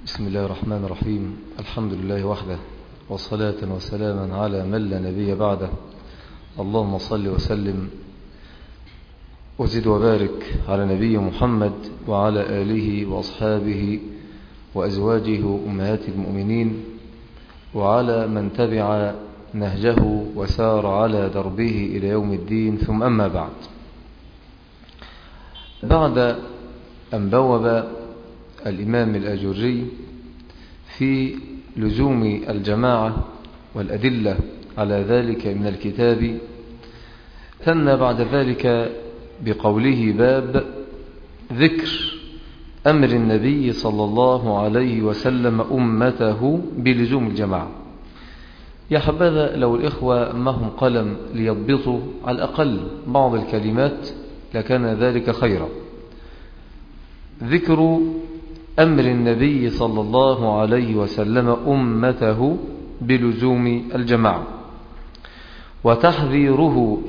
بسم الله الرحمن الرحيم. الحمد لله وحده، وصلاة وسلاما على من لا نبي بعده. اللهم صل وسلم وزد وبارك على نبي محمد وعلى آله وأصحابه وأزواجه أمهات المؤمنين وعلى من تبع نهجه وسار على دربه إلى يوم الدين. ثم أما بعد أن بوب الإمام الأجري في لزوم الجماعة والأدلة على ذلك من الكتاب، ثنى بعد ذلك بقوله باب ذكر أمر النبي صلى الله عليه وسلم أمته بلزوم الجماعة. يا حبذا لو الإخوة معهم قلم ليضبطوا على الأقل بعض الكلمات لكان ذلك خيرا. ذكر أمر النبي صلى الله عليه وسلم أمته بلزوم الجماعة وتحذيرهم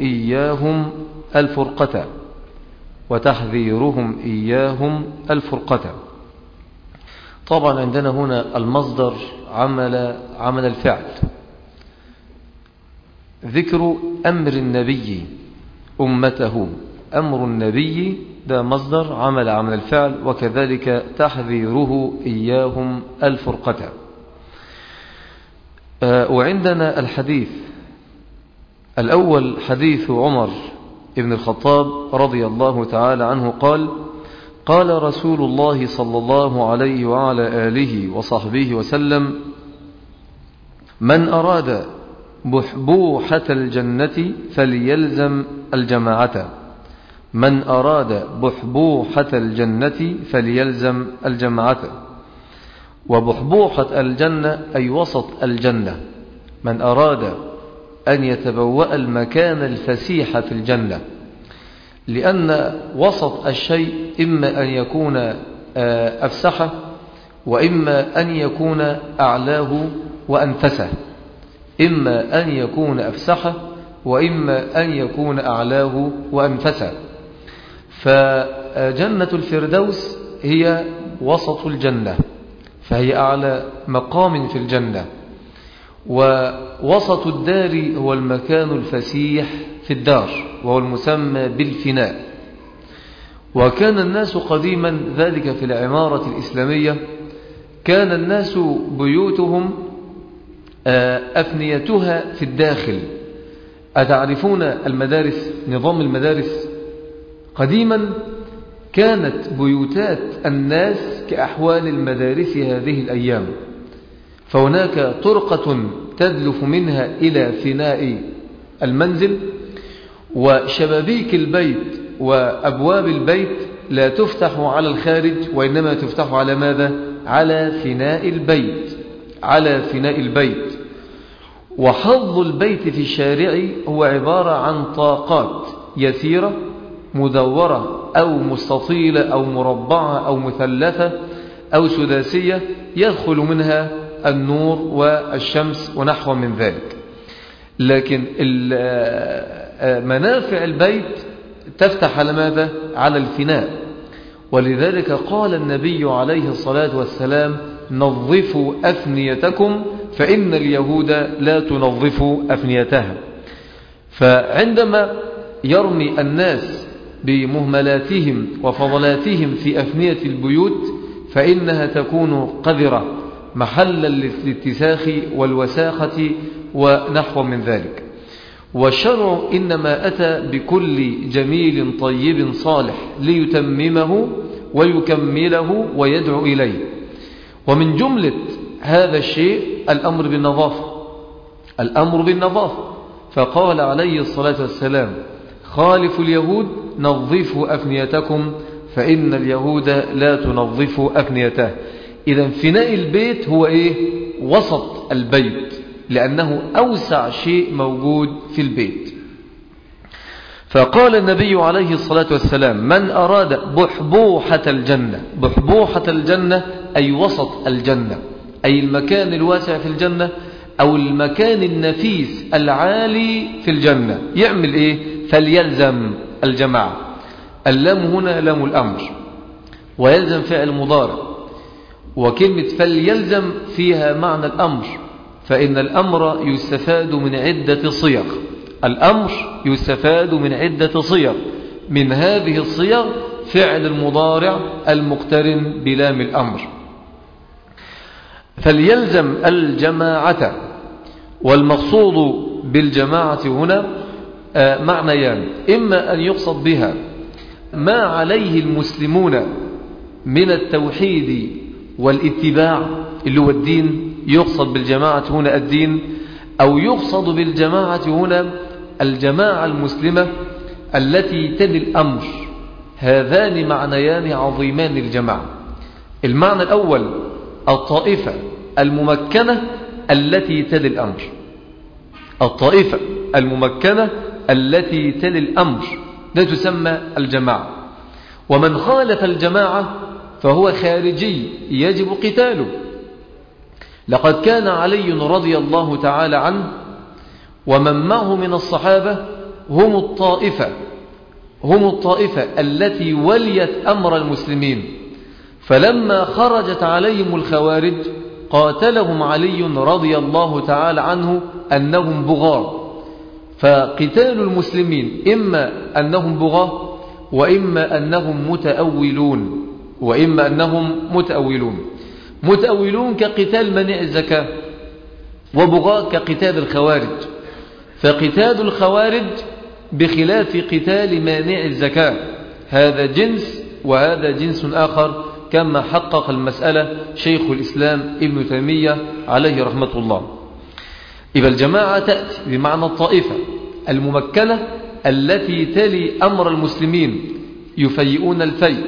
إياهم الفرقة. طبعا عندنا هنا المصدر عمل الفعل. ذكر أمر النبي أمته، أمر النبي ده مصدر عمل الفعل، وكذلك تحذيره إياهم الفرقة. وعندنا الحديث الأول حديث عمر ابن الخطاب رضي الله تعالى عنه قال: قال رسول الله صلى الله عليه وعلى آله وصحبه وسلم: من أراد بحبوحة الجنة فليلزم الجماعة. من أراد بحبوحة الجنة فليلزم الجماعة. وبحبوحة الجنة أي وسط الجنة. من أراد أن يتبوأ المكان الفسيح في الجنة، لأن وسط الشيء إما أن يكون أفسحه، وإما أن يكون أعلاه وأنفسه. إما أن يكون أفسحه وإما أن يكون أعلاه وأنفسه. فجنة الفردوس هي وسط الجنة، فهي أعلى مقام في الجنة. ووسط الدار هو المكان الفسيح في الدار، وهو المسمى بالفناء. وكان الناس قديما ذلك في العمارة الإسلامية، كان الناس بيوتهم أفنيتها في الداخل. أتعرفون المدارس، نظام المدارس قديما كانت بيوتات الناس كأحوال المدارس هذه الأيام، فهناك طرقة تدلف منها إلى فناء المنزل، وشبابيك البيت وأبواب البيت لا تفتح على الخارج، وإنما تفتح على ماذا؟ على فناء البيت، على فناء البيت. وحظ البيت في الشارع هو عبارة عن طاقات يسيرة مدورة أو مستطيلة أو مربعة أو مثلثة أو سداسية، يدخل منها النور والشمس ونحو من ذلك. لكن منافع البيت تفتح على ماذا؟ على الفناء. ولذلك قال النبي عليه الصلاة والسلام: نظفوا أفنيتكم فإن اليهود لا تنظف أفنيتها. فعندما يرمي الناس بمهملاتهم وفضلاتهم في أفنية البيوت فإنها تكون قذرة، محلا للاتساخ والوساخة ونحو من ذلك. والشرع إنما أتى بكل جميل طيب صالح ليتممه ويكمله ويدعو إليه. ومن جملة هذا الشيء الأمر بالنظافة. فقال عليه الصلاة والسلام: خالفوا اليهود نظفوا أفنيتكم فإن اليهود لا تنظف أفنيتها. إذن فناء البيت هو إيه؟ وسط البيت، لأنه أوسع شيء موجود في البيت. فقال النبي عليه الصلاة والسلام: من أراد بحبوحة الجنة. بحبوحة الجنة أي وسط الجنة، أي المكان الواسع في الجنة، أو المكان النفيس العالي في الجنة. يعمل إيه؟ فليلزم الجماعة. اللام هنا لام الأمر، ويلزم فعل مضارع، وكلمة فليلزم فيها معنى الأمر، فإن الأمر يستفاد من عدة صيغ. الأمر يستفاد من عدة صيغ، من هذه الصيغ فعل المضارع المقترن بلام الأمر. فليلزم الجماعة، والمقصود بالجماعة هنا معنيان: إما أن يقصد بها ما عليه المسلمون من التوحيد والاتباع اللي هو الدين، يقصد بالجماعة هنا الدين، أو يقصد بالجماعة هنا الجماعة المسلمة التي تلي الأمر. هذان معنيان عظيمان للجماعة. المعنى الأول الطائفة الممكنة التي تلي الأمر، الطائفة الممكنة التي تلي الأمر لا تسمى الجماعة. ومن خالف الجماعة فهو خارجي يجب قتاله. لقد كان علي رضي الله تعالى عنه ومن معه من الصحابة هم الطائفة التي وليت أمر المسلمين، فلما خرجت عليهم الخوارج قاتلهم علي رضي الله تعالى عنه أنهم بغاة. فقتال المسلمين إما أنهم بغاة وإما أنهم متأولون كقتال منع الزكاة، وبغاة كقتال الخوارج. فقتال الخوارج بخلاف قتال مانع الزكاة، هذا جنس وهذا جنس آخر، كما حقق المسألة شيخ الإسلام ابن تيمية عليه رحمة الله. إذا الجماعة تأتي بمعنى الطائفة الممكنة التي تلي أمر المسلمين، يفيئون الفيء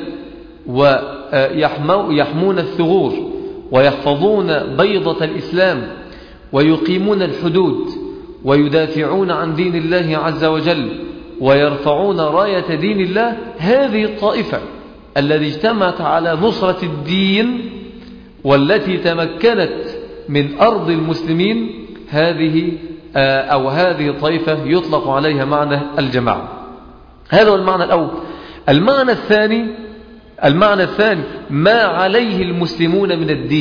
ويحمون الثغور ويحفظون بيضة الإسلام ويقيمون الحدود ويدافعون عن دين الله عز وجل ويرفعون راية دين الله. هذه الطائفة التي اجتمعت على نصرة الدين والتي تمكنت من أرض المسلمين، هذه الطائفة يطلق عليها معنى الجماعة. هذا هو المعنى الأول. المعنى الثاني ما عليه المسلمون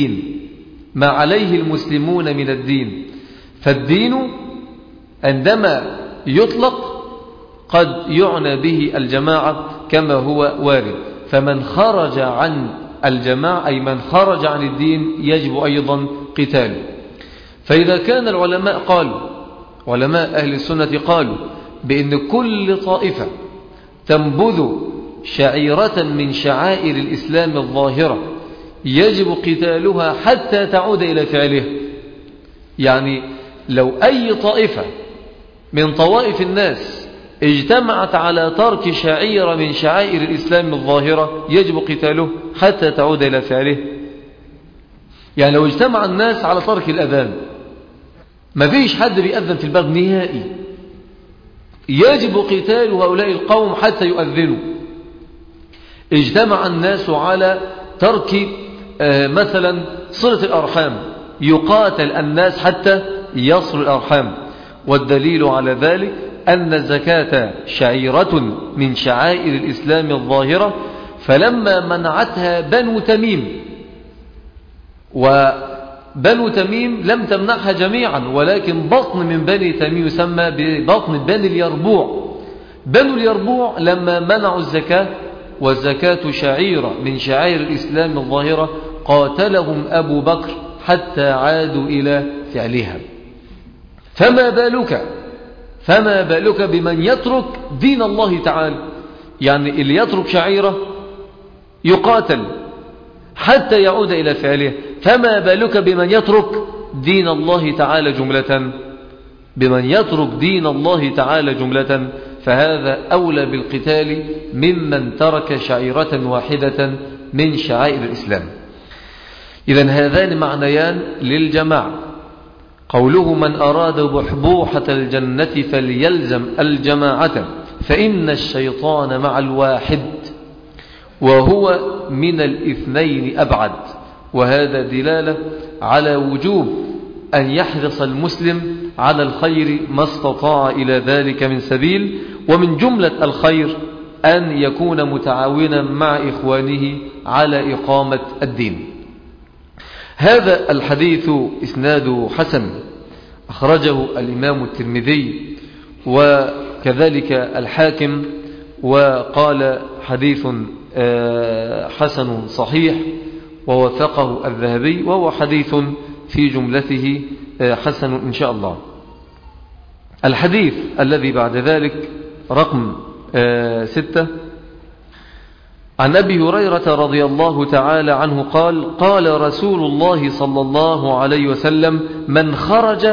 من الدين. فالدين عندما يطلق قد يعنى به الجماعة كما هو وارد. فمن خرج عن الجماعة أي من خرج عن الدين يجب أيضا قتاله. فإذا كان العلماء قالوا، علماء أهل السنة قالوا بأن كل طائفة تنبذ شعيرة من شعائر الإسلام الظاهرة يجب قتالها حتى تعود إلى فعلها. يعني لو أي طائفة من طوائف الناس اجتمعت على ترك شعيرة من شعائر الإسلام الظاهرة يجب قتاله حتى تعود إلى فعله. يعني لو اجتمع الناس على ترك الأذان، ما فيش حد بيأذن في البلد نهائي، يجب قتال هؤلاء القوم حتى يؤذنوا. اجتمع الناس على ترك مثلا صلة الأرحام، يقاتل الناس حتى يصل الأرحام. والدليل على ذلك أن الزكاة شعيرة من شعائر الإسلام الظاهرة، فلما منعتها بنو تميم، وبنو تميم لم تمنعها جميعا ولكن بطن من بني تميم يسمى ببطن بني اليربوع. بنو اليربوع لما منعوا الزكاة، والزكاة شعيرة من شعائر الإسلام الظاهرة، قاتلهم أبو بكر حتى عادوا إلى فعلها. فما بالك بمن يترك دين الله تعالى؟ يعني اللي يترك شعيرة يقاتل حتى يعود إلى فعله، فما بالك بمن يترك دين الله تعالى جملة؟ فهذا أولى بالقتال ممن ترك شعيرة واحدة من شعائر الإسلام. إذن هذان معنيان للجماعة. قوله من أراد بحبوحة الجنة فليلزم الجماعة فإن الشيطان مع الواحد وهو من الاثنين أبعد. وهذا دلالة على وجوب أن يحرص المسلم على الخير ما استطاع إلى ذلك من سبيل، ومن جملة الخير أن يكون متعاونا مع إخوانه على إقامة الدين. هذا الحديث إسناد حسن، أخرجه الإمام الترمذي وكذلك الحاكم، وقال حديث حسن صحيح، ووثقه الذهبي، وهو حديث في جملته حسن إن شاء الله. الحديث الذي بعد ذلك رقم 6، عن أبي هريرة رضي الله تعالى عنه قال: قال رسول الله صلى الله عليه وسلم: من خرج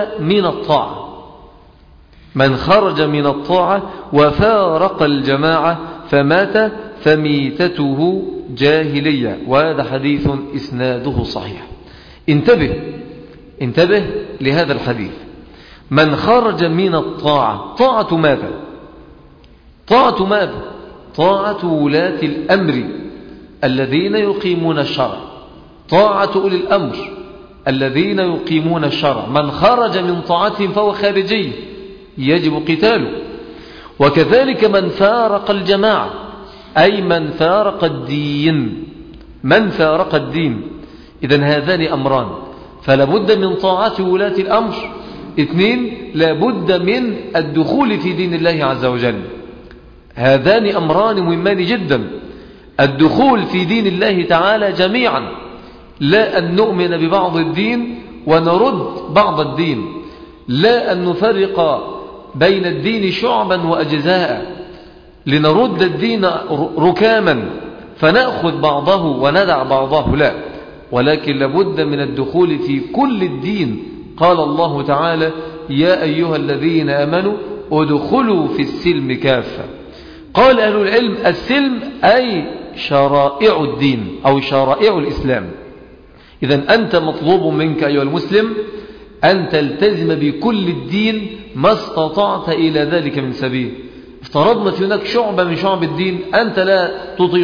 من الطاعة وفارق الجماعة فمات فميتته جاهلية. وهذا حديث إسناده صحيح. انتبه لهذا الحديث. من خرج من الطاعة، طاعة ماذا؟ طاعة ولاة الأمر الذين يقيمون الشرع، طاعة أولي الأمر الذين يقيمون الشرع. من خرج من طاعتهم فهو خارجي يجب قتاله. وكذلك من فارق الجماعة، أي من فارق الدين. إذن هذان أمران، فلا بد من طاعة ولاة الأمر. 2، لا بد من الدخول في دين الله عز وجل. هذان أمران مهمان جدا، الدخول في دين الله تعالى جميعا، لا أن نؤمن ببعض الدين ونرد بعض الدين، لا أن نفرق بين الدين شعبا وأجزاء لنرد الدين ركاما فنأخذ بعضه وندع بعضه، لا، ولكن لابد من الدخول في كل الدين. قال الله تعالى: يا أيها الذين آمنوا ادخلوا في السلم كافة. قال أهل العلم: السلم أي شرائع الدين أو شرائع الإسلام. إذن أنت مطلوب منك أيها المسلم أن تلتزم بكل الدين ما استطعت إلى ذلك من سبيل. افترضنا في هناك شعبة من شعب الدين أنت لا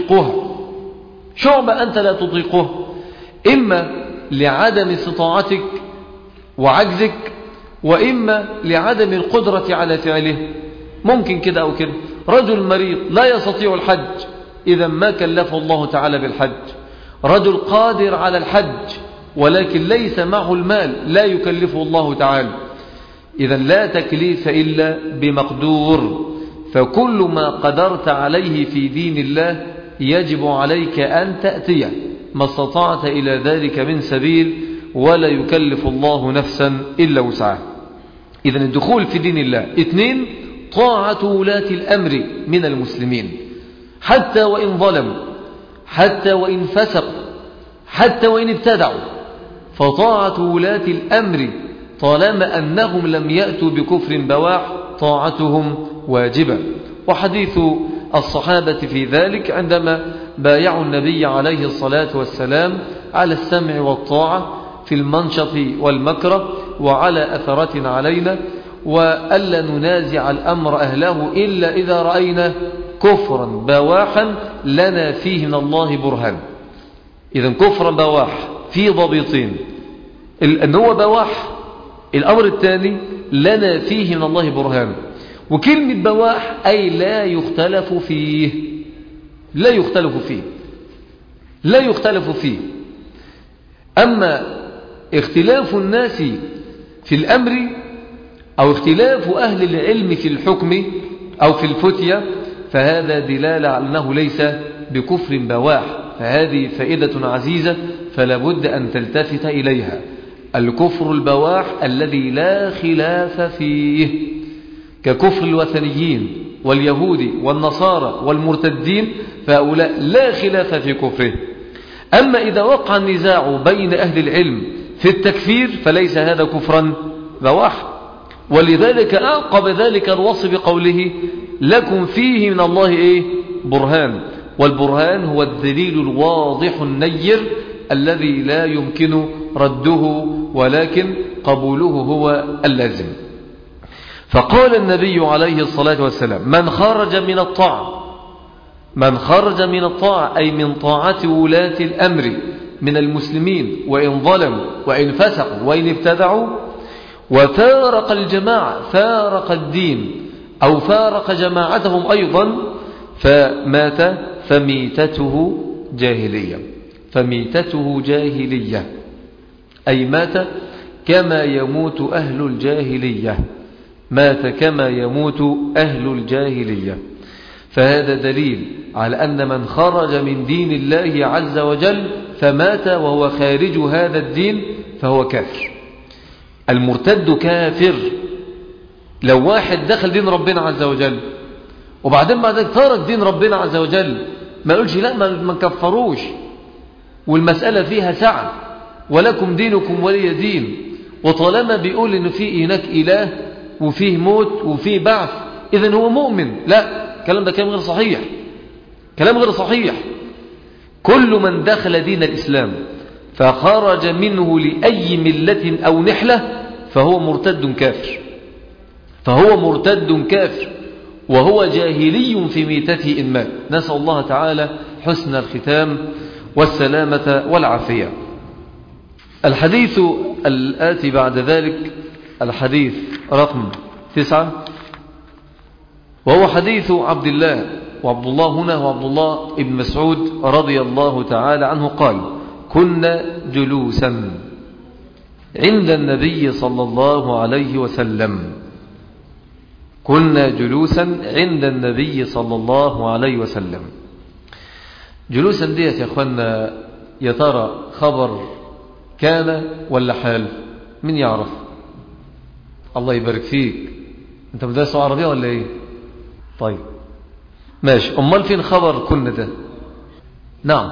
تطيقها، إما لعدم استطاعتك وعجزك، وإما لعدم القدرة على فعله. ممكن كده أو كده. رجل مريض لا يستطيع الحج، إذا ما كلفه الله تعالى بالحج. رجل قادر على الحج ولكن ليس معه المال، لا يكلفه الله تعالى. إذا لا تكليف إلا بمقدور، فكل ما قدرت عليه في دين الله يجب عليك أن تأتيه ما استطعت إلى ذلك من سبيل، ولا يكلف الله نفسا إلا وسعها. إذن الدخول في دين الله. 2، طاعة ولاة الأمر من المسلمين، حتى وإن ظلموا، حتى وإن فسقوا، حتى وإن ابتدعوا، فطاعة ولاة الأمر طالما أنهم لم يأتوا بكفر بواح طاعتهم واجبة. وحديث الصحابة في ذلك عندما بايعوا النبي عليه الصلاة والسلام على السمع والطاعة في المنشط والمكره، وعلى أثرة علينا، وألا ننازع الأمر أهله إلا إذا رأينا كفرا بواحا لنا فيه من الله برهان. إذن كفرا بواح في ضبيطين: أن هو بواح، الأمر الثاني لنا فيه من الله برهان. وكلمة بواح أي لا يختلف فيه. أما اختلاف الناس في الأمر أو اختلاف أهل العلم في الحكم أو في الفتية فهذا دلالة على أنه ليس بكفر بواح. فهذه فائدة عزيزة فلا بد أن تلتفت إليها. الكفر البواح الذي لا خلاف فيه ككفر الوثنيين واليهود والنصارى والمرتدين، فهؤلاء لا خلاف في كفره. أما إذا وقع النزاع بين أهل العلم في التكفير فليس هذا كفرا بواح. ولذلك أعقب ذلك الوصف بقوله: لكم فيه من الله برهان. والبرهان هو الدليل الواضح النير الذي لا يمكن رده ولكن قبوله هو اللازم. فقال النبي عليه الصلاة والسلام: من خرج من الطاعة أي من طاعة ولاة الأمر من المسلمين، وإن ظلموا وإن فسقوا وإن ابتدعوا، وفارق الجماعة، فارق الدين أو فارق جماعتهم أيضا، فمات فميتته جاهلية. أي مات كما يموت أهل الجاهلية، مات كما يموت أهل الجاهلية. فهذا دليل على أن من خرج من دين الله عز وجل فمات وهو خارج هذا الدين فهو كافر. المرتد كافر. لو واحد دخل دين ربنا عز وجل وبعدين بعد ذلك ترك دين ربنا عز وجل، ما يقولش لا ما نكفروش والمسألة فيها سعة ولكم دينكم ولي دين، وطالما بيقول إنه في هناك إله وفيه موت وفيه بعث إذن هو مؤمن. لا، الكلام ده كلام غير صحيح، كلام غير صحيح. كل من دخل دين الإسلام فخرج منه لأي ملة أو نحلة فهو مرتد كافر، فهو مرتد كافر وهو جاهلي في ميتته إن مات. نسأل الله تعالى حسن الختام والسلامة والعافية. الحديث الآتي بعد ذلك الحديث رقم 9، وهو حديث عبد الله، وعبد الله هنا هو عبد الله ابن مسعود رضي الله تعالى عنه قال: كنا جلوسا عند النبي صلى الله عليه وسلم، كنا جلوسا عند النبي صلى الله عليه وسلم. جلوسا ديت يا أخوانا يا ترى خبر كان ولا حال؟ من يعرف؟ الله يبارك فيك، انت مدرس عربية ولا ايه؟ طيب ماشي، امال فين خبر كنا ده؟ نعم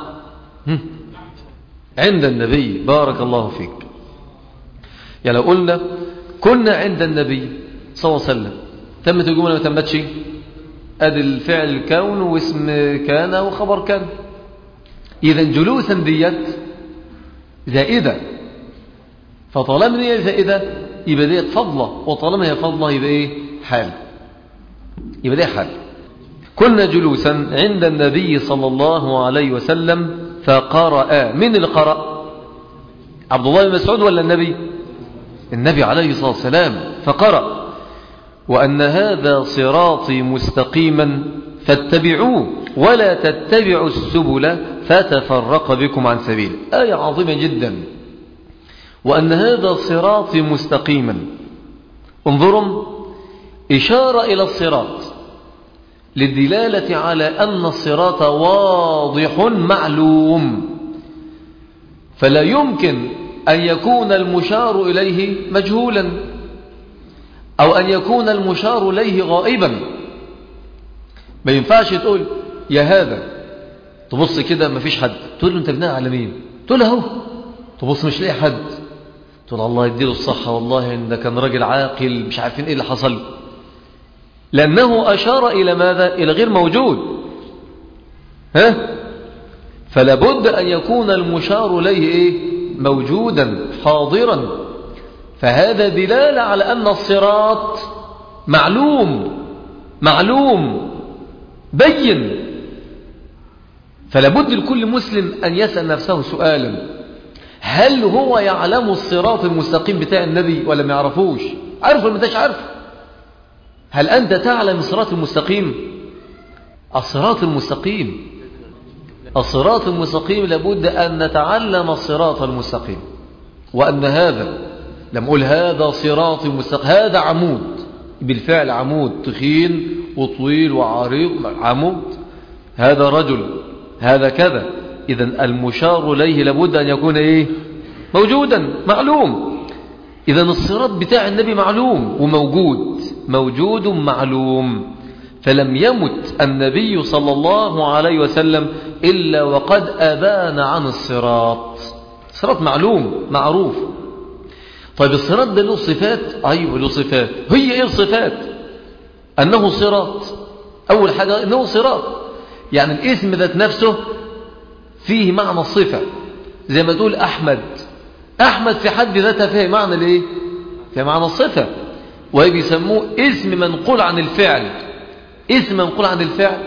عند النبي، بارك الله فيك. يعني لو قلنا كنا عند النبي صلى الله عليه وسلم تمت الجملة ما تمتش؟ ادي الفعل الكون واسم كان وخبر كان. اذا جلوسا ديت زائدة، فطالما هي زائدة يبقى ديت فضلة، وطالما هي فضلة يبقى ايه؟ حال، يبقى دي حال. كنا جلوسا عند النبي صلى الله عليه وسلم فقرأ. من اللي قرأ؟ عبد الله بن مسعود ولا النبي؟ النبي عليه الصلاة والسلام. فقرأ: وأن هذا صراطي مستقيما فاتبعوه ولا تتبعوا السبل فتفرق بكم عن سبيله. آية عظيمة جدا. وأن هذا صراطي مستقيما، انظروا، إشارة إلى الصراط للدلالة على أن الصراط واضح معلوم، فلا يمكن أن يكون المشار إليه مجهولا أو أن يكون المشار إليه غائبا. ما ينفعش تقول يا هذا، تبص كده ما فيش حد، تقول له انت بناء على مين؟ تقول له اهو، تبص مش لاقي حد، تقول الله يديله الصحة والله ان ده كان راجل عاقل، مش عارفين ايه اللي حصل، لأنه أشار إلى ماذا؟ إلى غير موجود. فلا بد أن يكون المشار إليه إيه؟ موجودا حاضرا. فهذا دلالة على أن الصراط معلوم بين. فلا بد لكل مسلم أن يسأل نفسه سؤالا: هل هو يعلم الصراط المستقيم بتاع النبي ولا ما يعرفوش؟ عارف ولا ما انتش عارف؟ هل أنت تعلم الصراط المستقيم؟ الصراط المستقيم لابد أن نتعلم الصراط المستقيم، وأن هذا، لما أقول هذا صراط مستقيم، هذا عمود، بالفعل عمود تخين وطويل وعريض، عمود، هذا رجل، هذا كذا. إذن المشار إليه لابد أن يكون إيه؟ موجودا معلوم. إذن الصراط بتاع النبي معلوم موجود معلوم. فلم يمت النبي صلى الله عليه وسلم إلا وقد أبان عن الصراط. الصراط معلوم معروف. طيب الصراط ده له صفات؟ أيوه له صفات. هي إيه الصفات؟ أنه صراط. أول حاجة أنه صراط، يعني الاسم ذات نفسه فيه معنى الصفة. زي ما تقول أحمد في حد ذاتها فيه معنى ليه؟ فيه معنى الصفة، وهي بيسموه اسم منقول عن الفعل. اسم منقول عن الفعل.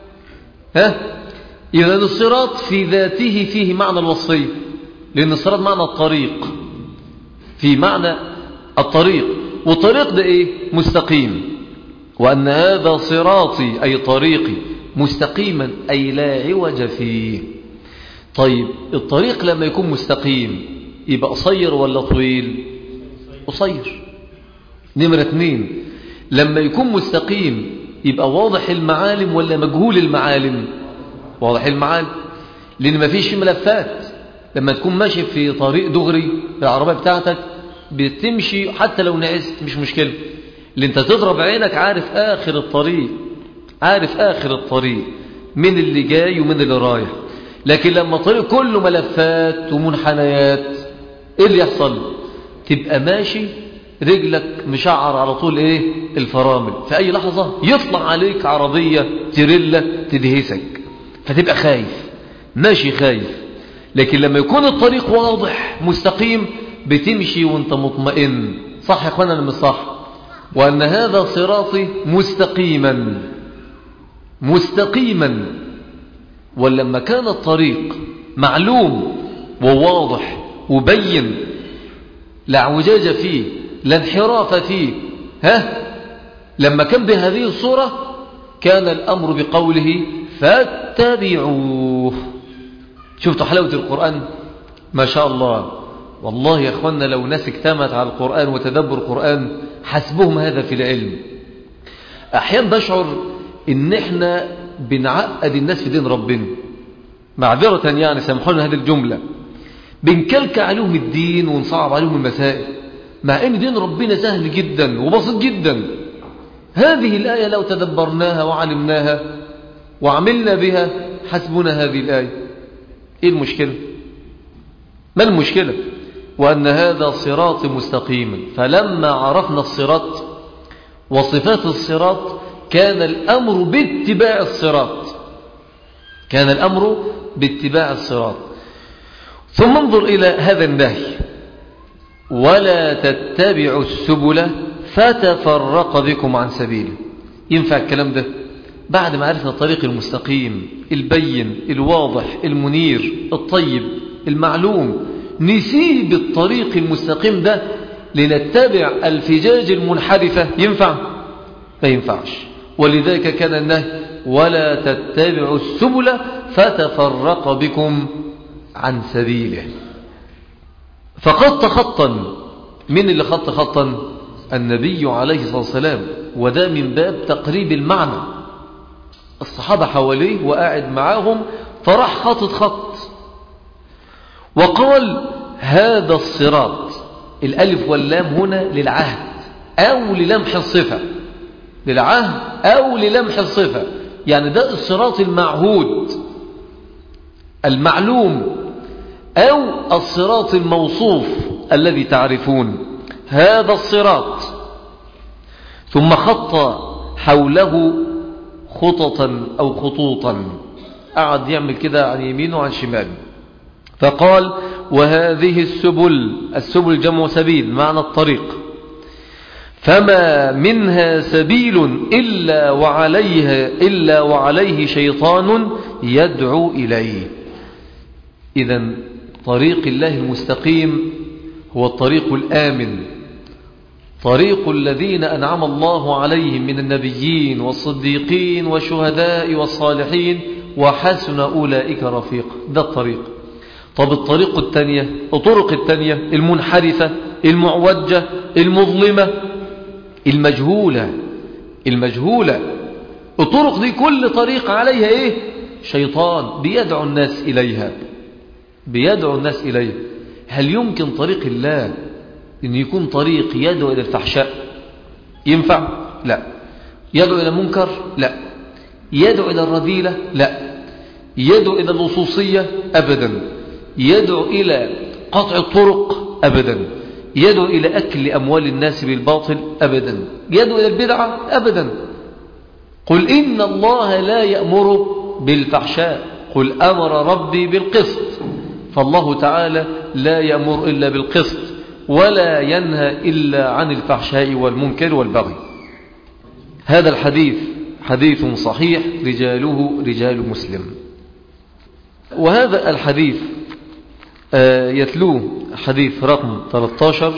إذا الصراط في ذاته فيه معنى الوصية، لأن الصراط معنى الطريق، في معنى الطريق، والطريق ده إيه؟ مستقيم. وأن هذا صراطي أي طريقي مستقيما أي لا عوج فيه. طيب الطريق لما يكون مستقيم يبقى قصير ولا طويل؟ قصير. نمرة 2، لما يكون مستقيم يبقى واضح المعالم ولا مجهول المعالم؟ واضح المعالم، لأن ما فيش ملفات. لما تكون ماشي في طريق دغري العربية بتاعتك بتمشي حتى لو نعست مش مشكلة، اللي انت تضرب عينك عارف آخر الطريق، عارف آخر الطريق من اللي جاي ومن اللي رايح. لكن لما الطريق كله ملفات ومنحنيات ايه اللي يحصل؟ تبقى ماشي رجلك مشعر على طول ايه الفرامل، في اي لحظة يطلع عليك عربية تريلا تدهسك، فتبقى خايف ماشي خايف. لكن لما يكون الطريق واضح مستقيم بتمشي وانت مطمئن. صح يا اخوانا ولا مش صح؟ وان هذا صراطي مستقيما مستقيما. ولما كان الطريق معلوم وواضح وبين، لا اعوجاج فيه لا انحراف فيه، لما كان بهذه الصورة كان الأمر بقوله فاتبعوه. شفتوا حلاوة القرآن؟ ما شاء الله. والله يا أخوانا لو ناس اجتمعت على القرآن وتدبر القرآن حسبهم هذا في العلم. أحيانا بشعر إن إحنا بنعقد الناس في دين ربنا، معذرة يعني سامحونا هذه الجملة، بنكلكع عليهم الدين ونصعب عليهم المسائل، مع ان دين ربنا سهل جدا وبسيط جدا. هذه الآية لو تدبرناها وعلمناها وعملنا بها حسبنا هذه الآية. ايه المشكلة؟ ما المشكلة؟ وأن هذا صراط مستقيما. فلما عرفنا الصراط وصفات الصراط كان الأمر باتباع الصراط، كان الأمر باتباع الصراط. ثم انظر إلى هذا النهي: ولا تتبعوا السبل فتفرق بكم عن سبيله. ينفع الكلام ده بعد ما عرفنا الطريق المستقيم البين الواضح المنير الطيب المعلوم، نسيب الطريق المستقيم ده لنتبع الفجاج المنحرفة؟ ينفع؟ ما ينفعش. ولذلك كان النهي: ولا تتبعوا السبل فتفرق بكم عن سبيله. فخط خطا. من اللي خط خطا؟ النبي عليه الصلاة والسلام. وده من باب تقريب المعنى. الصحابة حواليه وقاعد معاهم فراح خطط خط وقال: هذا الصراط. الألف واللام هنا للعهد أو للمح الصفة، للعهد أو للمح الصفة. يعني ده الصراط المعهود المعلوم أو الصراط الموصوف الذي تعرفون. هذا الصراط. ثم خط حوله خططا أو خطوطا، قعد يعمل كده عن يمينه وعن شماله. فقال: وهذه السبل. السبل جمع سبيل، معنى الطريق. فما منها سبيل إلا وعليه شيطان يدعو إليه. إذن طريق الله المستقيم هو الطريق الآمن، طريق الذين أنعم الله عليهم من النبيين والصديقين والشهداء والصالحين وحسن أولئك رفيقا. ده الطريق. طب الطريق الثانية، الطرق الثانية المنحرفة المعوجة المظلمة المجهولة، الطرق دي كل طريق عليها ايه؟ شيطان بيدعو الناس إليها، بيدعو الناس إليه. هل يمكن طريق الله أن يكون طريق يدعو إلى الفحشاء؟ ينفع؟ لا. يدعو إلى المنكر؟ لا. يدعو إلى الرذيلة؟ لا. يدعو إلى اللصوصية؟ أبدا. يدعو إلى قطع الطرق؟ أبدا. يدعو إلى أكل أموال الناس بالباطل؟ أبدا. يدعو إلى البدعة؟ أبدا. قل إن الله لا يأمر بالفحشاء، قل أمر ربي بالقسط. فالله تعالى لا يأمر إلا بالقسط ولا ينهى إلا عن الفحشاء والمنكر والبغي. هذا الحديث حديث صحيح، رجاله رجال مسلم. وهذا الحديث يتلوه حديث رقم 13،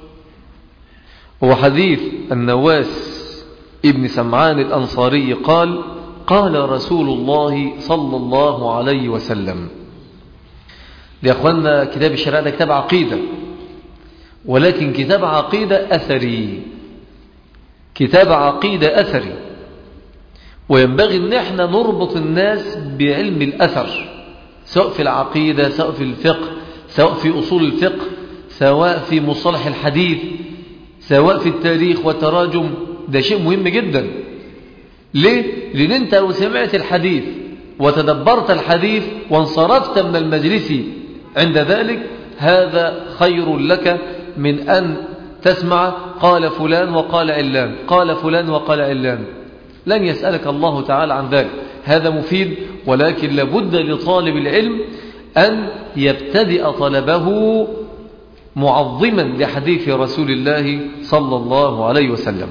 هو حديث النواس ابن سمعان الأنصاري قال: قال رسول الله صلى الله عليه وسلم: يا أخوانا كتاب الشريعة ده كتاب عقيدة، ولكن كتاب عقيدة أثري، كتاب عقيدة أثري، وينبغي أن احنا نربط الناس بعلم الأثر، سواء في العقيدة، سواء في الفقه، سواء في أصول الفقه، سواء في مصطلح الحديث، سواء في التاريخ والتراجم. ده شيء مهم جدا. ليه؟ لأن أنت لو سمعت الحديث وتدبرت الحديث وانصرفت من المجلس عند ذلك، هذا خير لك من أن تسمع قال فلان وقال علان، قال فلان وقال علان. لن يسألك الله تعالى عن ذلك. هذا مفيد، ولكن لابد لطالب العلم أن يبتدئ طلبه معظما لحديث رسول الله صلى الله عليه وسلم.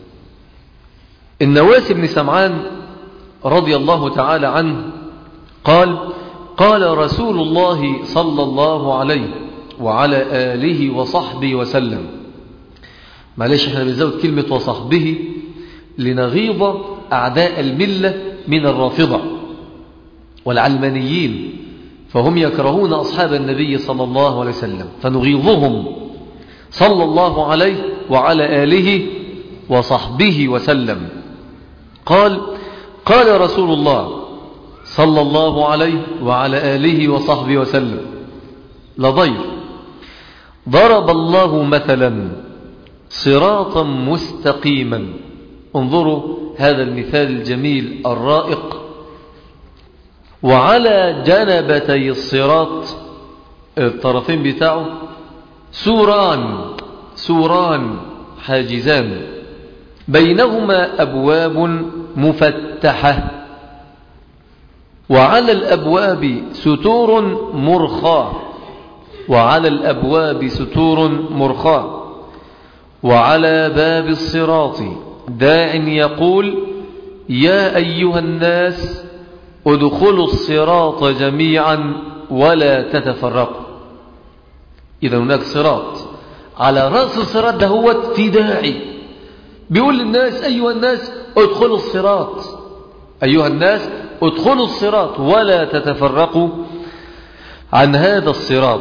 النواس بن سمعان رضي الله تعالى عنه قال: قال رسول الله صلى الله عليه وعلى آله وصحبه وسلم. معلش احنا بنزود كلمة وصحبه لنغيظ أعداء الملة من الرافضة والعلمانيين، فهم يكرهون أصحاب النبي صلى الله عليه وسلم، فنغيظهم صلى الله عليه وعلى آله وصحبه وسلم. قال: قال رسول الله صلى الله عليه وعلى آله وصحبه وسلم: لضيف ضرب الله مثلا صراطا مستقيما. انظروا هذا المثال الجميل الرائق. وعلى جنبتي الصراط، الطرفين بتاعه سوران حاجزان بينهما أبواب مفتحة، وعلى الأبواب ستور مرخاة، وعلى الأبواب ستور مرخاة، وعلى باب الصراط داع يقول: يا أيها الناس ادخلوا الصراط جميعا ولا تتفرقوا. إذا هناك صراط، على رأس الصراط ده هو في داعي بيقول للناس: أيها الناس ادخلوا الصراط، أيها الناس ادخلوا الصراط ولا تتفرقوا عن هذا الصراط.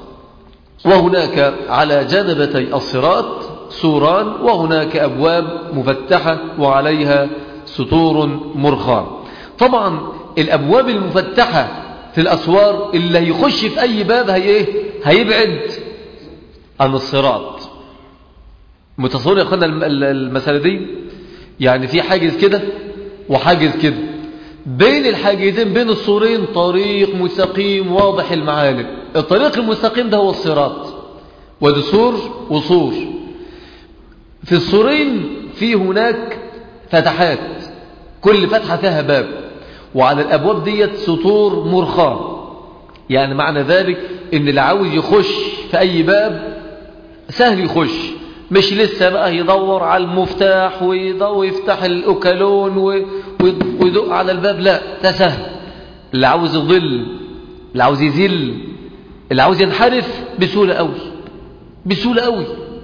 وهناك على جانبتي الصراط سوران، وهناك أبواب مفتحة وعليها ستور مرخاة. طبعا الأبواب المفتحة في الأسوار اللي هيخش في أي باب هيبعد عن الصراط. متصورين يا أخوانا المسألة دي؟ يعني في حاجز كده وحاجز كده، بين الحاجزين بين السورين طريق مستقيم واضح المعالم. الطريق المستقيم ده هو الصراط، وده سور وسور. في السورين في هناك فتحات، كل فتحة فيها باب، وعلى الأبواب ديت سطور مرخاة. يعني معنى ذلك إن اللي عاوز يخش في أي باب سهل يخش، مش لسه بقى يدور على المفتاح ويفتح الأكلون ويدق على الباب. لا، ده سهل. اللي عاوز يضل، اللي عاوز يزل، اللي عاوز ينحرف بسهولة قوي، بسهولة قوي.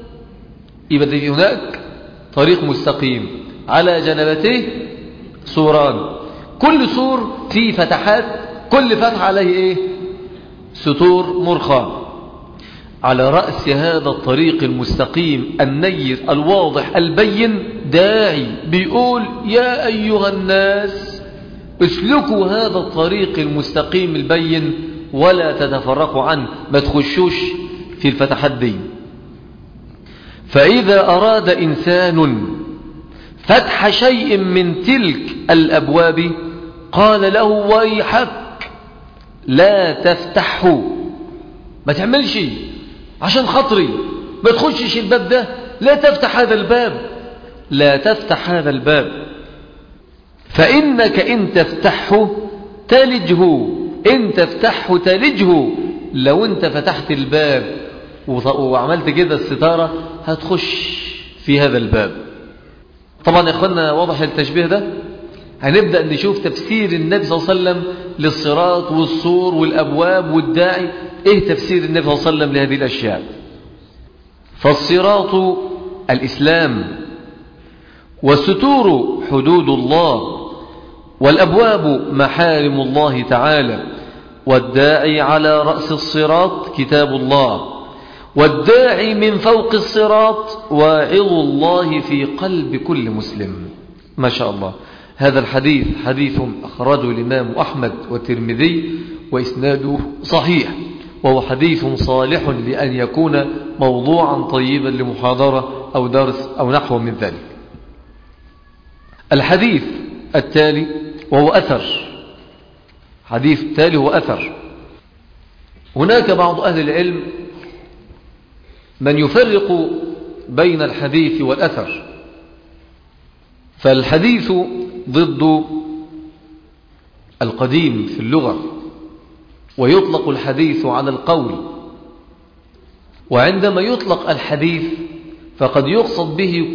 يبقى هناك طريق مستقيم على جنبته سوران، كل سور فيه فتحات، كل فتح عليه ستور مرخاة. على رأس هذا الطريق المستقيم النير الواضح البين داعي بيقول: يا أيها الناس اسلكوا هذا الطريق المستقيم البين ولا تتفرقوا عنه، ما تخشوش في الفتحات دي. فإذا أراد إنسان فتح شيء من تلك الأبواب قال له: ويحك لا تفتحه، ما تعملش عشان خاطري، ما تخشش الباب ده، لا تفتح هذا الباب، لا تفتح هذا الباب، فإنك إن تفتحه تلجه، إن تفتحه تلجه. لو أنت فتحت الباب وعملت كده الستارة هتخش في هذا الباب. طبعا يا أخوانا واضح التشبيه ده. هنبدأ نشوف تفسير النبي صلى الله عليه وسلم للصراط والسور والأبواب والداعي. إيه تفسير النبي صلى الله عليه وسلم لهذه الأشياء؟ فالصراط الإسلام، والستور حدود الله، والأبواب محارم الله تعالى، والداعي على رأس الصراط كتاب الله، والداعي من فوق الصراط واعظ الله في قلب كل مسلم. ما شاء الله. هذا الحديث حديث أخرجه الإمام أحمد والترمذي وإسناده صحيح، وهو حديث صالح لأن يكون موضوعا طيبا لمحاضرة أو درس أو نحو من ذلك. الحديث التالي وهو أثر. حديث التالي هو أثر. هناك بعض أهل العلم من يفرق بين الحديث والأثر، فالحديث ضد القديم في اللغة، ويطلق الحديث على القول. وعندما يطلق الحديث فقد يقصد به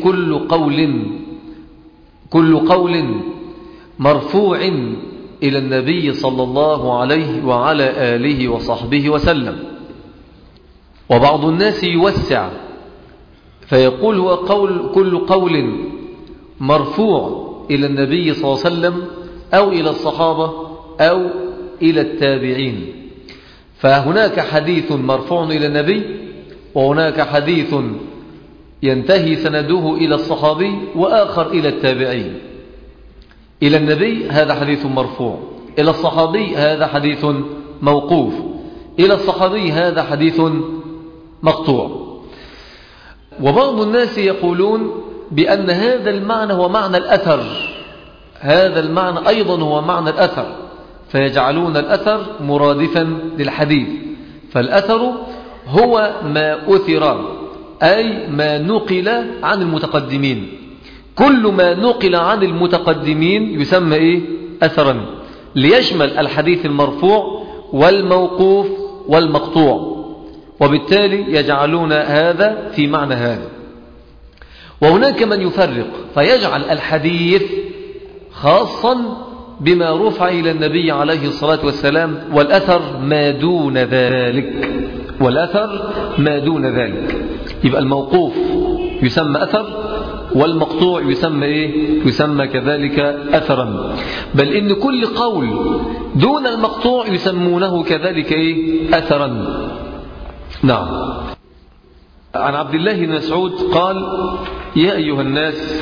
كل قول مرفوع إلى النبي صلى الله عليه وعلى آله وصحبه وسلم. وبعض الناس يوسع فيقول هو كل قول مرفوع إلى النبي صلى الله عليه وسلم أو إلى الصحابة أو إلى التابعين. فهناك حديث مرفوع إلى النبي، وهناك حديث ينتهي سنده إلى الصحابي وآخر إلى التابعين. إلى النبي هذا حديث مرفوع، إلى الصحابي هذا حديث موقوف، إلى الصحابي هذا حديث مقطوع. وبعض الناس يقولون بأن هذا المعنى هو معنى الأثر، هذا المعنى أيضا هو معنى الأثر، فيجعلون الأثر مرادفا للحديث. فالأثر هو ما أثر، أي ما نقل عن المتقدمين. كل ما نقل عن المتقدمين يسمى إيه؟ أثرا، ليشمل الحديث المرفوع والموقوف والمقطوع، وبالتالي يجعلون هذا في معنى هذا. وهناك من يفرق فيجعل الحديث خاصا بما رفع إلى النبي عليه الصلاة والسلام، والأثر ما دون ذلك، والأثر ما دون ذلك. يبقى الموقوف يسمى أثر، والمقطوع يسمى إيه؟ يسمى كذلك أثرا. بل إن كل قول دون المقطوع يسمونه كذلك إيه؟ أثرا. نعم. عن عبد الله بن مسعود قال: يا أيها الناس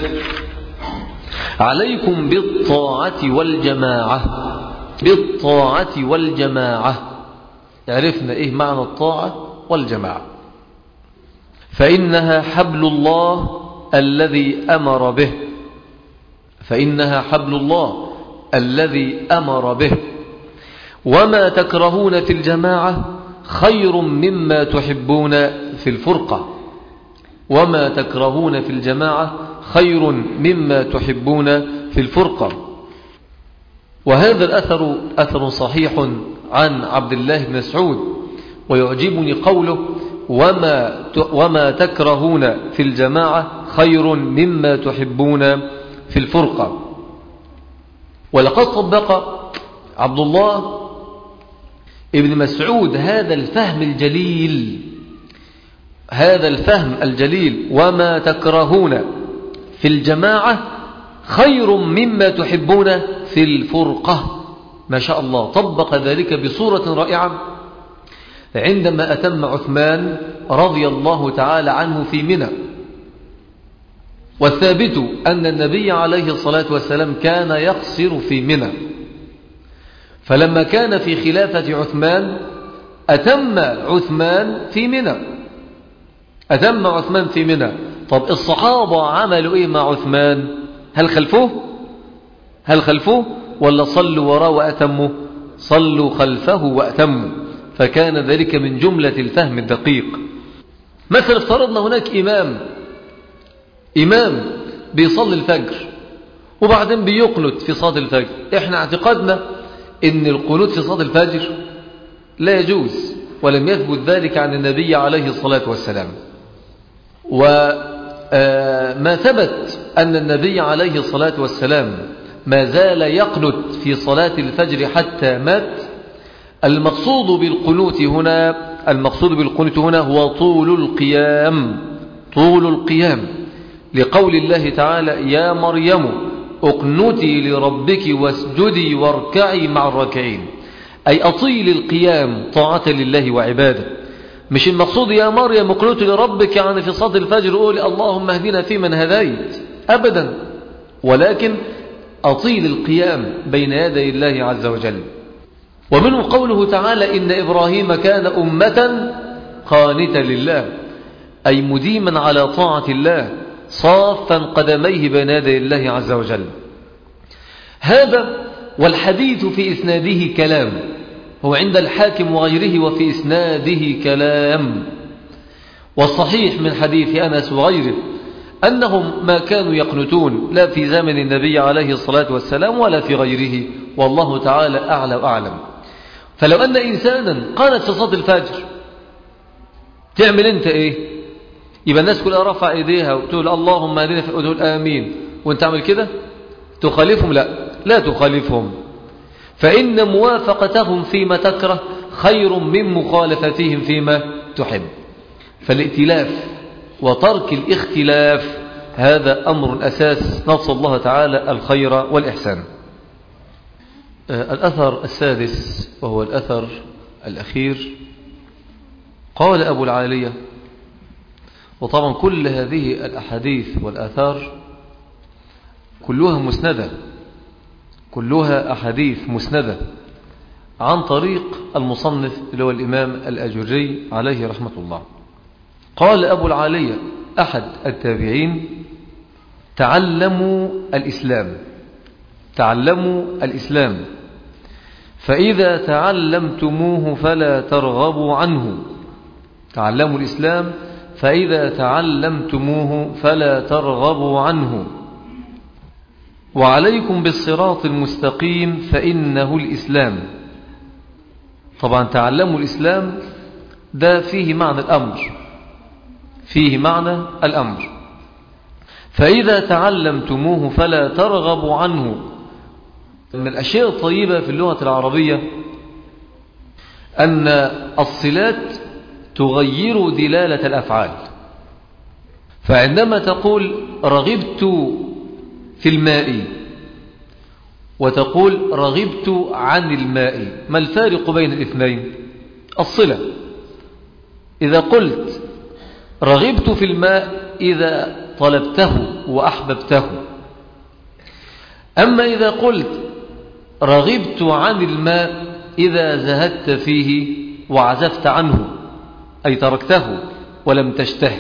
عليكم بالطاعة والجماعة. بالطاعة والجماعة. عرفنا إيه معنى الطاعة والجماعة. فإنها حبل الله الذي أمر به، فإنها حبل الله الذي أمر به. وما تكرهون في الجماعة خير مما تحبون في الفرقة. وما تكرهون في الجماعة خير مما تحبون في الفرقة. وهذا الأثر أثر صحيح عن عبد الله بن مسعود. ويعجبني قوله: وما تكرهون في الجماعة خير مما تحبون في الفرقة. ولقد طبق عبد الله ابن مسعود هذا الفهم الجليل، هذا الفهم الجليل: وما تكرهون في الجماعة خير مما تحبون في الفرقة. ما شاء الله، طبق ذلك بصورة رائعة عندما أتم عثمان رضي الله تعالى عنه في منى. والثابت أن النبي عليه الصلاة والسلام كان يقصر في منى، فلما كان في خلافة عثمان أتم عثمان في منى، أتم عثمان في منى. طب الصحابة عملوا إيه مع عثمان؟ هل خلفوه ولا صلوا وراء وأتموا؟ صلوا خلفه وأتموا. فكان ذلك من جملة الفهم الدقيق. مثلا افترضنا هناك إمام بيصلي الفجر وبعدين بيقنت في صلاة الفجر. احنا اعتقدنا ان القنوت في صلاة الفجر لا يجوز، ولم يثبت ذلك عن النبي عليه الصلاة والسلام. وما ثبت أن النبي عليه الصلاة والسلام ما زال يقنت في صلاة الفجر حتى مات. المقصود بالقنوت هنا هو طول القيام، لقول الله تعالى: يا مريم اقنتي لربك واسجدي واركعي مع الراكعين. أي أطيل القيام طاعة لله وعباده. مش المقصود يا مريم اقنتي لربك يعني في صلاة الفجر قولي اللهم اهدنا فيمن هديت أبدا، ولكن أطيل القيام بين يدي الله عز وجل. ومنه قوله تعالى إن إبراهيم كان أمة قانتا لله، أي مديما على طاعة الله صافا قدميه بين يدي الله عز وجل. هذا والحديث في إسناده كلام، هو عند الحاكم وغيره وفي إسناده كلام. والصحيح من حديث أنس وغيره أنهم ما كانوا يقنتون لا في زمن النبي عليه الصلاة والسلام ولا في غيره، والله تعالى أعلى وأعلم. فلو أن إنسانا قالت في صلاة الفجر تعمل أنت إيه؟ يبقى الناس كلها رفع إيديها وتقول اللهم اهدنا وتقول آمين، وأنت عمل كده تخالفهم؟ لا تخالفهم، فإن موافقتهم فيما تكره خير من مخالفتهم فيما تحب. فالائتلاف وترك الاختلاف هذا أمر أساس، نسأل الله تعالى الخير والإحسان. الأثر السادس وهو الأثر الأخير، قال أبو العالية، وطبعا كل هذه الأحاديث والآثار كلها مسندة، كلها أحاديث مسندة عن طريق المصنف اللي هو الإمام الأجري عليه رحمة الله. قال أبو العالية أحد التابعين تعلموا الإسلام فإذا تعلمتموه فلا ترغبوا عنه. تعلموا الإسلام فإذا تعلمتموه فلا ترغبوا عنه. وعليكم بالصراط المستقيم فإنه الإسلام. طبعا تعلموا الإسلام ده فيه معنى الأمر، فإذا تعلمتموه فلا ترغبوا عنه. من الأشياء الطيبة في اللغة العربية أن الصلات تغير دلالة الأفعال. فعندما تقول رغبت في الماء وتقول رغبت عن الماء، ما الفارق بين الاثنين؟ الصلة. إذا قلت رغبت في الماء إذا طلبته وأحببته، أما إذا قلت رغبت عن الماء إذا زهدت فيه وعزفت عنه، أي تركته ولم تشتهي.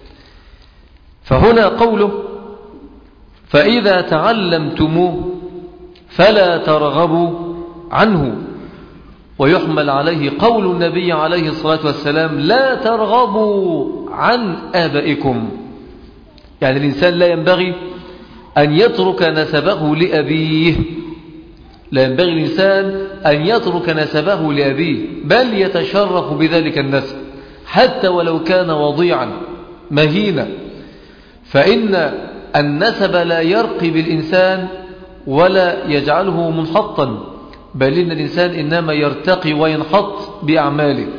فهنا قوله فإذا تعلمتموه فلا ترغبوا عنه، ويحمل عليه قول النبي عليه الصلاة والسلام لا ترغبوا عن آبائكم. يعني الإنسان لا ينبغي أن يترك نسبه لأبيه، لا ينبغي الإنسان أن يترك نسبه لأبيه، بل يتشرف بذلك النسب حتى ولو كان وضيعا مهينا، فإن النسب لا يرقي بالإنسان ولا يجعله منحطا، بل إن الإنسان إنما يرتقي وينحط بأعماله.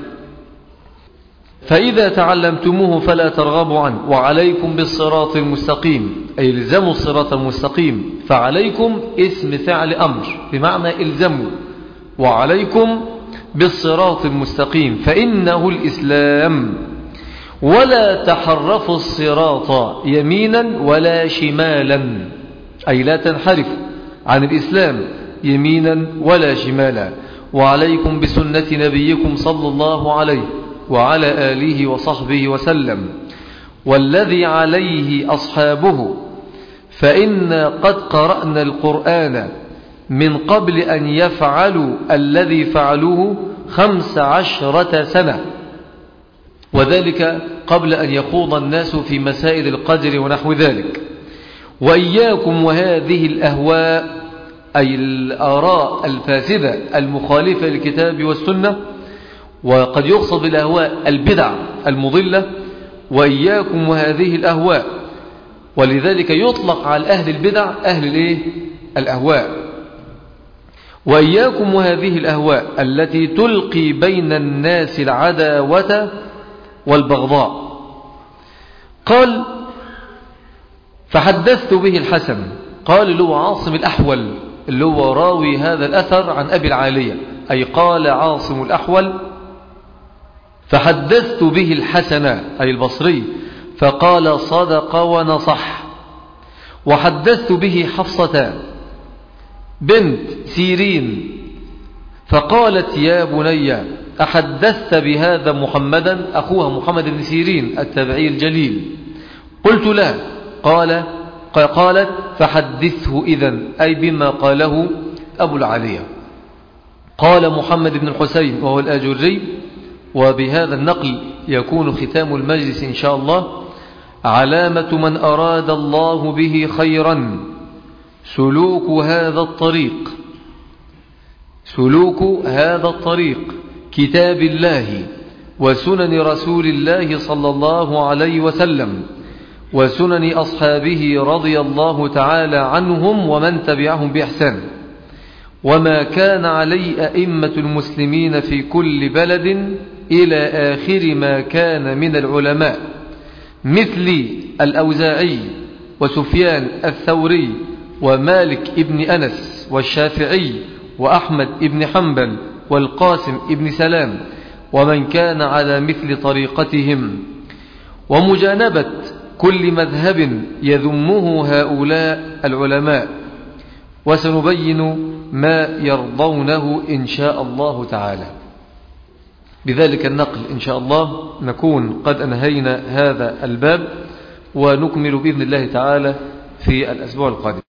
فإذا تعلمتموه فلا ترغبوا عنه. وعليكم بالصراط المستقيم، أي الزموا الصراط المستقيم. فعليكم اسم فعل أمر بمعنى الزموا، وعليكم بالصراط المستقيم فإنه الإسلام. ولا تحرفوا الصراط يمينا ولا شمالا، أي لا تنحرف عن الإسلام يمينا ولا شمالا. وعليكم بسنة نبيكم صلى الله عليه وعلى آله وصحبه وسلم والذي عليه أصحابه، فإنا قد قرأنا القرآن من قبل أن يفعلوا الذي فعلوه 15 سنة، وذلك قبل أن يخوض الناس في مسائل القدر ونحو ذلك. وإياكم وهذه الأهواء، أي الآراء الفاسدة المخالفة للكتاب والسنة، وقد يقصد بالأهواء البدع المضلة. وإياكم وهذه الأهواء، ولذلك يطلق على أهل البدع أهل الأهواء. وإياكم وهذه الأهواء التي تلقي بين الناس العداوة والبغضاء. قال فحدثت به الحسن، قال اللي هو عاصم الأحول اللي هو راوي هذا الأثر عن أبي العالية، أي قال عاصم الأحول: فحدثت به الحسن أي البصري فقال: صدق ونصح. وحدثت به حفصة بنت سيرين فقالت: يا بني أحدثت بهذا محمدا؟ أخوها محمد بن سيرين التابعي الجليل. قلت: لا. قالت: فحدثه إذن، أي بما قاله أبو العالية. قال محمد بن الحسين وهو الآجري: وبهذا النقل يكون ختام المجلس إن شاء الله: علامة من أراد الله به خيرا سلوك هذا الطريق كتاب الله وسنن رسول الله صلى الله عليه وسلم وسنن أصحابه رضي الله تعالى عنهم ومن تبعهم بإحسان، وما كان عليه أئمة المسلمين في كل بلد إلى آخر ما كان من العلماء مثل الأوزاعي وسفيان الثوري ومالك ابن أنس والشافعي وأحمد ابن حنبل والقاسم ابن سلام ومن كان على مثل طريقتهم، ومجانبة كل مذهب يذمه هؤلاء العلماء، وسنبين ما يرضونه إن شاء الله تعالى. بذلك النقل إن شاء الله نكون قد أنهينا هذا الباب، ونكمل بإذن الله تعالى في الأسبوع القادم.